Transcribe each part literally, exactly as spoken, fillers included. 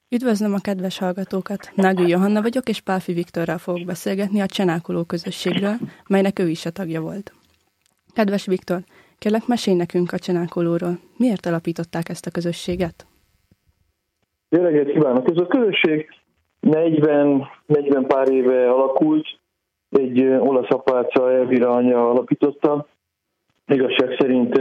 Üdvözlöm a kedves hallgatókat! Nági Johanna vagyok, és Pálfi Viktorral fogok beszélgetni a Csenákoló közösségről, melynek ő is a tagja volt. Kedves Viktor, kérlek, mesélj nekünk a Csenákolóról. Miért alapították ezt a közösséget? Jó reggelt kívánok! Ez a közösség negyven, negyven pár éve alakult, egy olasz apáca, Elvira anya alapította. Igazság szerint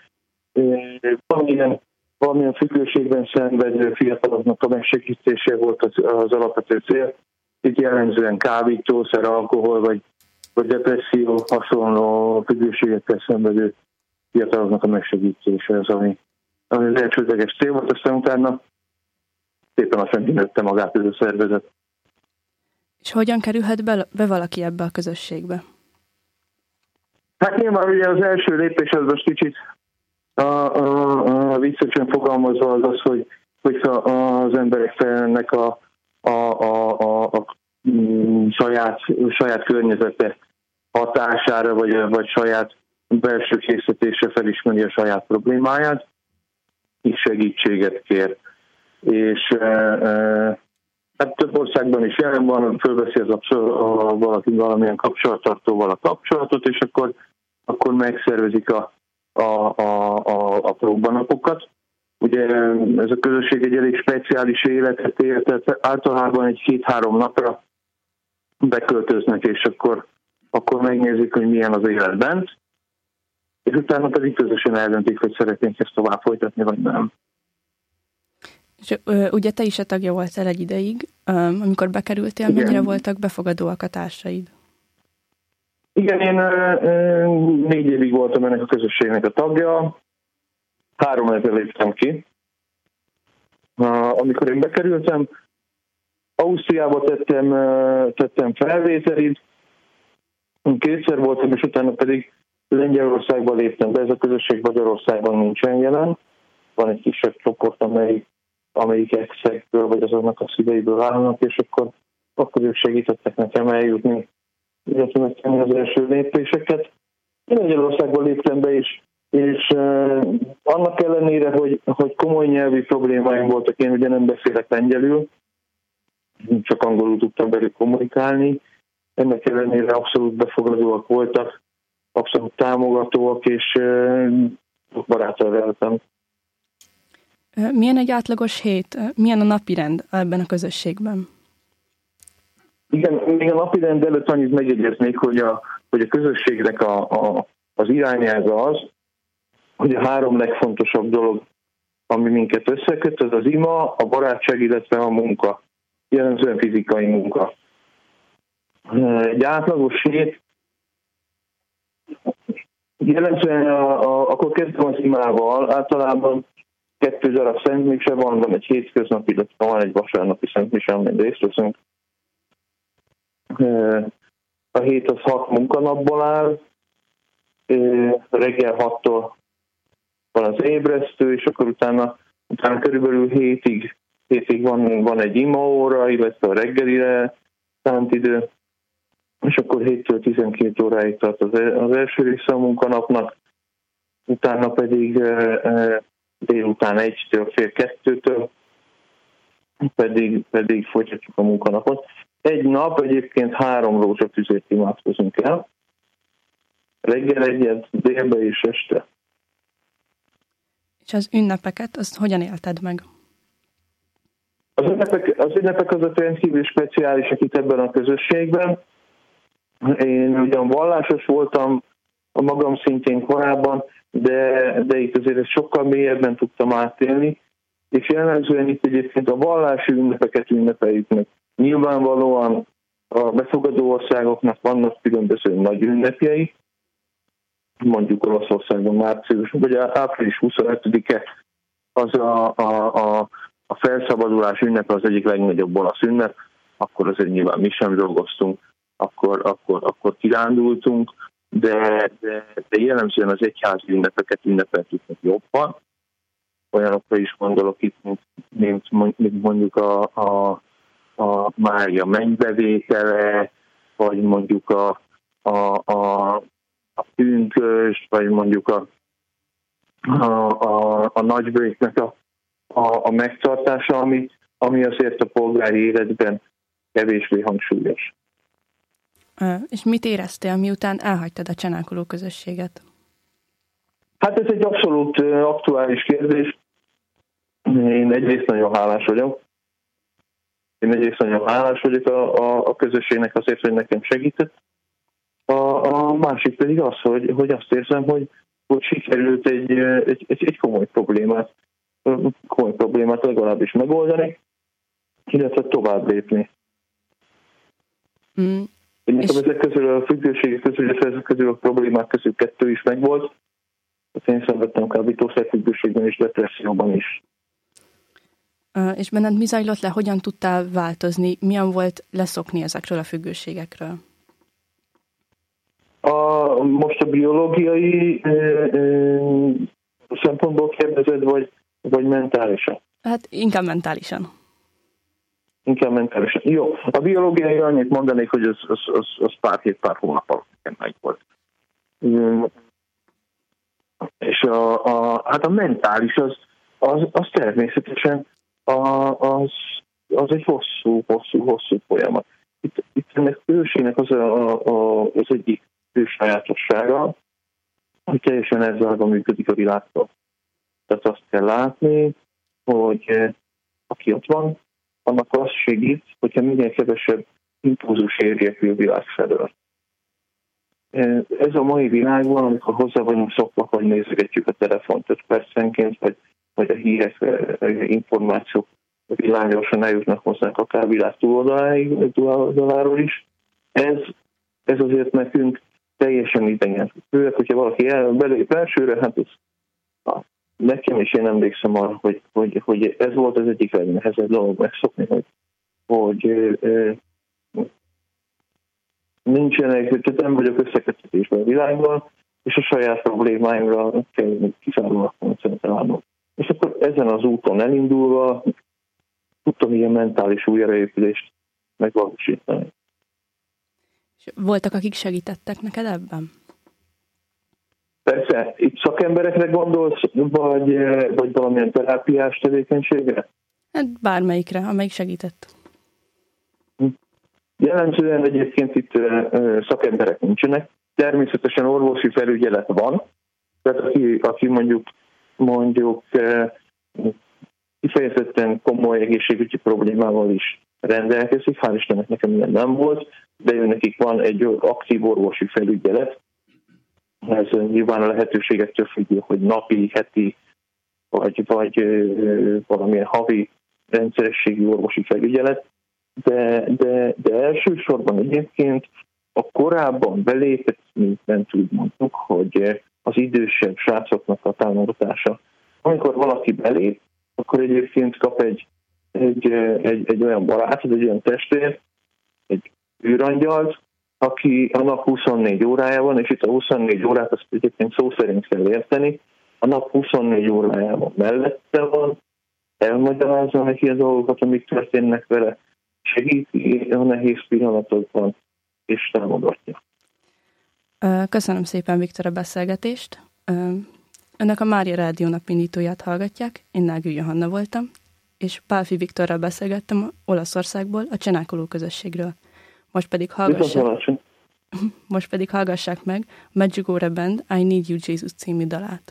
valamilyen, valamilyen függőségben szenvedő fiataloknak a megsegítése volt az, az alapvető cél. Itt jellemzően kábítószer, alkohol vagy, vagy depresszió hasonló függőségekkel szenvedő fiataloknak a megsegítése az, ami, ami az elsődleges cél volt, aztán utána szépen lassan kinőtte magát ez a szervezet. És hogyan kerülhet be, be valaki ebbe a közösségbe? Hát nyilván ugye az első lépés az most kicsit a, a, a viccesen fogalmazva az az, hogy, hogyha az emberek felelnek a, a, a, a, a, a saját, saját környezete hatására, vagy, vagy saját belső készítésre felismeri a saját problémáját, és segítséget kér. És e, e, hát több országban is jelen van, fölveszi az a, a, valaki valamilyen kapcsolattartóval a kapcsolatot, és akkor, akkor megszervezik a, a, a, a, a próbanapokat. Ugye ez a közösség egy elég speciális életet él, tehát általában egy két-három napra beköltöznek, és akkor, akkor megnézik, hogy milyen az élet bent, és utána pedig közösen eldöntik, hogy szeretnénk ezt tovább folytatni, vagy nem. És ö, ugye te is a tagja voltál egy ideig, ö, amikor bekerültél, igen. Mennyire voltak befogadóak a társaid? Igen, én ö, ö, négy évig voltam ennek a közösségnek a tagja, három évvel léptem ki. Uh, amikor én bekerültem, Ausztriába tettem, uh, tettem felvételit, kétszer voltam, és utána pedig Lengyelországba léptem be. Ez a közösség Magyarországon nincsen jelen. Van egy kisebb csoport, amelyik amelyik exekből, vagy azoknak a szíveiből állnak, és akkor, akkor ők segítettek nekem eljutni, illetve megtenni az első lépéseket. Én Magyarországban léptem be is, és uh, annak ellenére, hogy, hogy komoly nyelvi problémáim voltak, én ugye nem beszélek lengyelül, csak angolul tudtam velük kommunikálni, ennek ellenére abszolút befogadóak voltak, abszolút támogatóak, és uh, barátai voltam. Milyen egy átlagos hét? Milyen a napirend ebben a közösségben? Igen, még a napirend előtt annyit megjegyeznék, hogy a, hogy a közösségnek a, a, az irányelve az, hogy a három legfontosabb dolog, ami minket összeköt, az az ima, a barátság, illetve a munka. Jellemzően fizikai munka. Egy átlagos hét, jellemzően a, a, akkor kezdtem az imával, általában kettő darab szentmise van, van egy hétköznapi, illetve van egy vasárnapi szentmise, amelyen részt veszünk. A hét az hat munkanapból áll, reggel hattól van az ébresztő, és akkor utána, utána körülbelül hétig, hétig van, van egy imaóra, illetve a reggelire szánt idő, és akkor héttől tizenkét óráig tart az, az első része a munkanapnak, utána pedig délután egytől fél kettőtől pedig, pedig folytatjuk a munkanapot. Egy nap egyébként három rózsatüzét imádkozunk el, reggel egyet, délbe és este. És az ünnepeket, azt hogyan élted meg? Az ünnepek, az ünnepek azok rendkívül speciálisak itt ebben a közösségben. Én ugyan vallásos voltam a magam szintén korábban, de, de itt azért ezt sokkal mélyebben tudtam átélni, és jellemzően itt egyébként a vallási ünnepeket ünnepeljük meg. Nyilvánvalóan a befogadó országoknak vannak különböző nagy ünnepjei, mondjuk Olaszországban március, vagy április huszonötödike az a, a, a, a felszabadulás ünnepe, az egyik legnagyobb olasz ünnep, akkor azért nyilván mi sem dolgoztunk, akkor, akkor, akkor kirándultunk, de, de, de jellemzően az egyházi ünnepeket ünnepeltük meg jobban. Olyanokra is gondolok itt, mint, mint mondjuk a, a, a Mária mennybevétele, vagy mondjuk a, a, a, a pünkösd, vagy mondjuk a, a, a, a nagybőjtnek a, a, a megtartása, amit, ami azért a polgári életben kevésbé hangsúlyos. És mit éreztél, miután elhagytad a csenákoló közösséget? Hát ez egy abszolút aktuális kérdés. Én egyrészt nagyon hálás vagyok. Én egyrészt nagyon hálás vagyok a, a, a közösségnek azért, hogy nekem segített. A, a másik pedig az, hogy, hogy azt érzem, hogy, hogy sikerült egy, egy, egy, egy komoly problémát, komoly problémát legalábbis megoldani, illetve tovább lépni. Mm. Nekem ezek közül a függőségek közül, ezek közül a problémák közül kettő is megvolt. Én szenvedtem kábítószerfüggőségben és depresszióban is. Uh, és benned mi zajlott le, hogyan tudtál változni, milyen volt leszokni ezekről a függőségekről? A, most a biológiai ö, ö, szempontból kérdezed, vagy, vagy mentálisan? Hát inkább mentálisan. Inkább mentálisan. Jó, a biológiai annyit mondanék, hogy az, az, az, az pár hét, pár hónap alatt nekem meg volt. És a, a, hát a mentális az, az, az természetesen a, az, az egy hosszú, hosszú, hosszú folyamat. Itt, itt ennek ősének az, a, a, az egyik ő sajátossága, hogy teljesen elzárva működik a világtól. Tehát azt kell látni, hogy aki ott van, annak az segít, hogyha minél kevesebb impulzus érje ki a világ felől. Ez a mai világban, amikor hozzá vagyunk szokva, hogy nézegetjük a telefont öt percenként, vagy, vagy a hírek, információk világosan eljutnak hozzánk akár világ túloldaláig, túloldaláról is. Ez, ez azért nekünk teljesen idegen. Főleg, hogyha valaki el, belép elsőre, hát ez, na, nekem is én emlékszem arra, hogy, hogy, hogy ez volt az egyik legnehezebb dolog megszokni, hogy, hogy ö, nincsenek, tehát nem vagyok összeköttetésben a világban, és a saját problémáimra kell kizárólag koncentrálnom. És akkor ezen az úton elindulva tudtam ilyen mentális újraépülést megvalósítani. És voltak, akik segítettek neked ebben? Persze, itt szakemberekre gondolsz, vagy, vagy valamilyen terápiás tevékenységre? Hát bármelyikre, amelyik segített. Jellemzően egyébként itt szakemberek nincsenek. Természetesen orvosi felügyelet van, tehát aki, aki mondjuk, mondjuk kifejezetten komoly egészségügyi problémával is rendelkezik, hál' Istennek nekem ilyen nem volt, de ő nekik van egy aktív orvosi felügyelet. Ez nyilván a lehetőségektől függő, hogy napi, heti, vagy, vagy valamilyen havi rendszerességű orvosi felügyelet. De, de, de elsősorban egyébként a korábban belépett, mint bent úgy mondtuk, hogy az idősebb srácoknak a támogatása. Amikor valaki belép, akkor egyébként kap egy, egy, egy, egy olyan barátot, egy olyan testvér, egy űrangyalt, aki a nap huszonnégy órájában, és itt a huszonnégy órát azt egyébként szó szerint kell érteni, a nap huszonnégy órájában mellette van, elmagyarázza neki a dolgokat, amik történnek vele, segíti a nehéz pillanatokban, és támogatja. Köszönöm szépen, Viktor, a beszélgetést. Önök a Mária Rádió napindítóját hallgatják, én Nágyi Johanna voltam, és Pálfi Viktorral beszélgettem Olaszországból, a csenákoló közösségről. Most pedig hallgassák, most pedig hallgassák meg Medjugorje Band I Need You Jesus című dalát.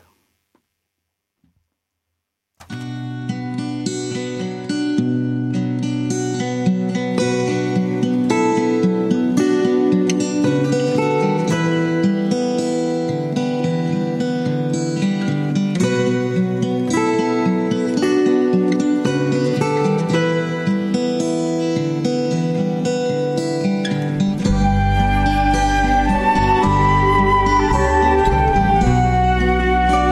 I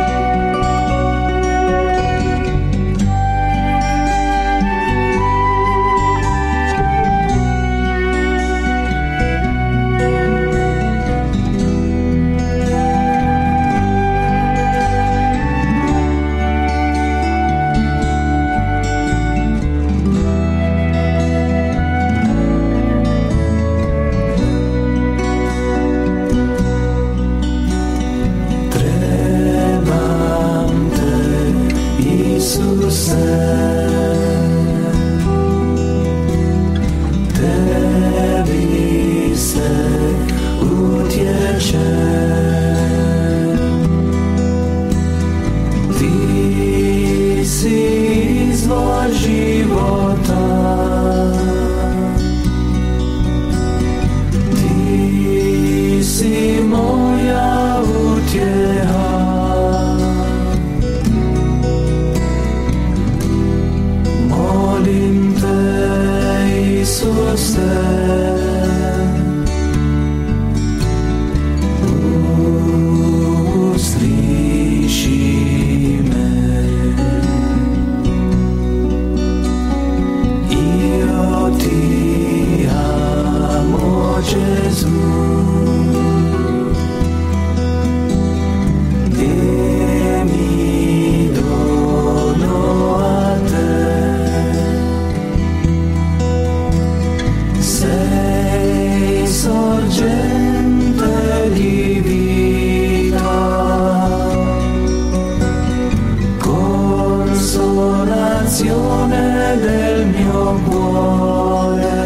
del mio cuore.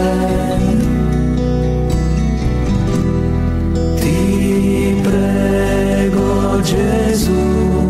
Ti prego, Gesù,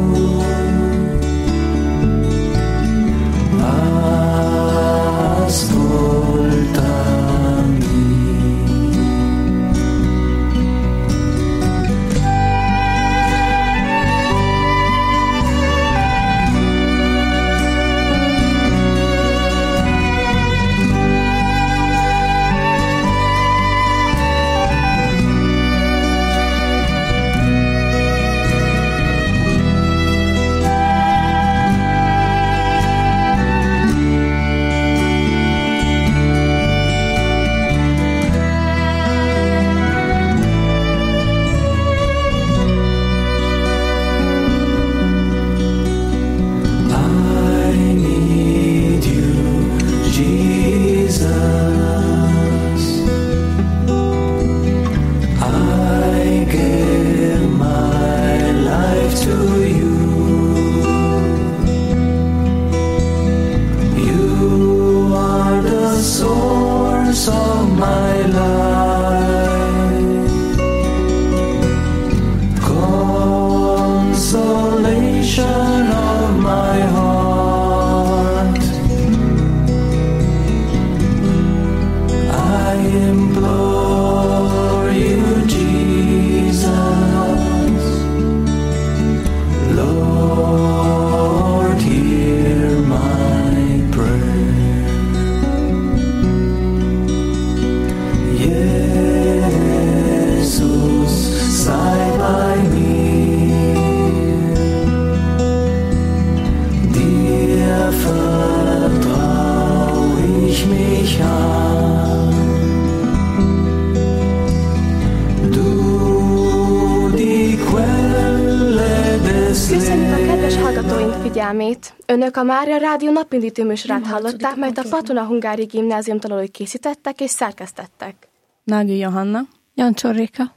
Önök a Mária Rádió napindító műsorát hallották, melyet a Patona Hungári Gimnázium tanulói készítettek és szerkesztettek. Nági Johanna, Jancsor Réka,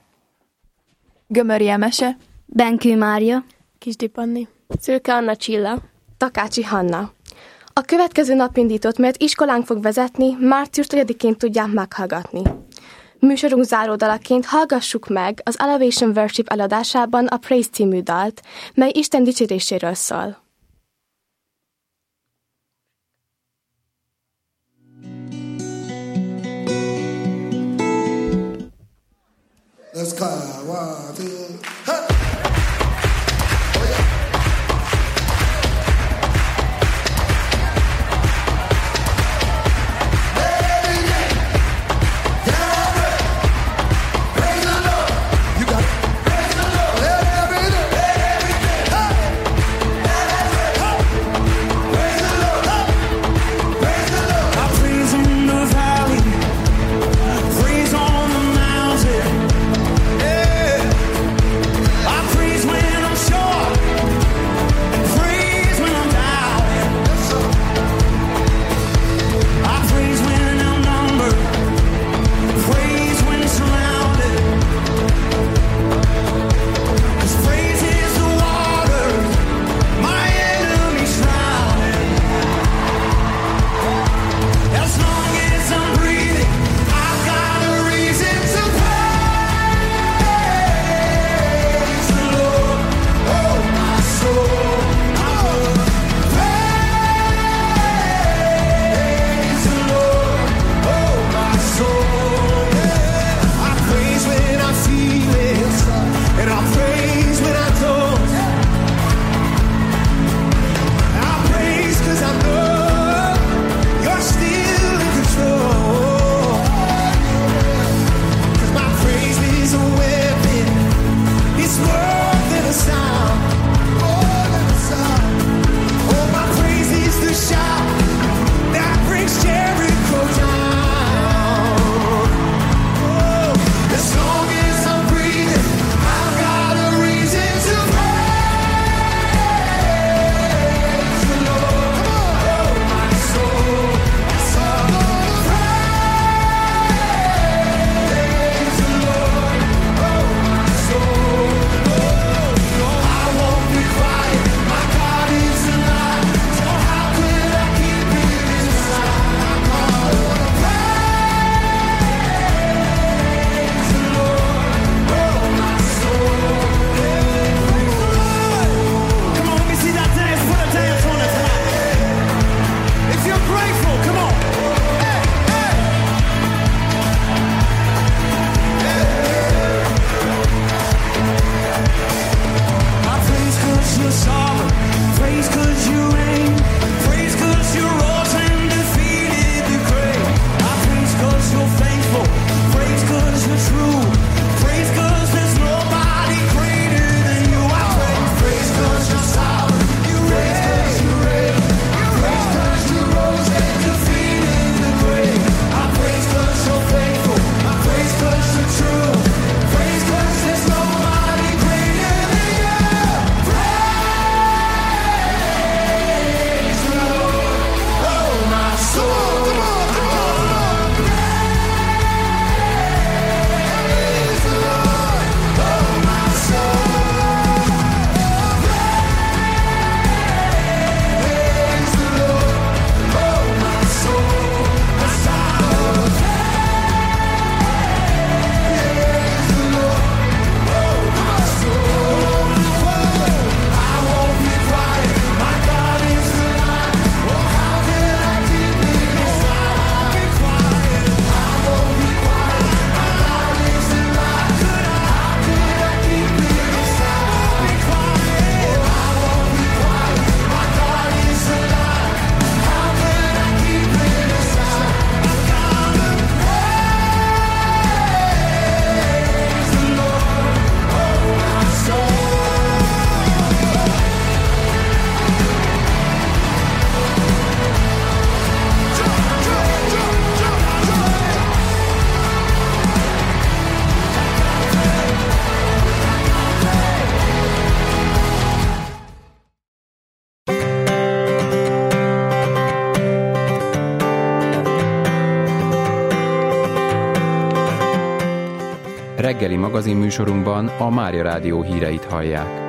Gömöri Emese, Benkő Mária, Kisdi Panni, Szőke Anna Csilla, Takácsi Hanna. A következő napindítót, melyet iskolánk fog vezetni, március negyedikén tudják meghallgatni. Műsorunk záródalaként hallgassuk meg az Elevation Worship eladásában a Praise című dalt, mely Isten dicséréséről szól. Let's go. One, two, hey! I Reggeli magazinműsorunkban a Mária Rádió híreit hallják.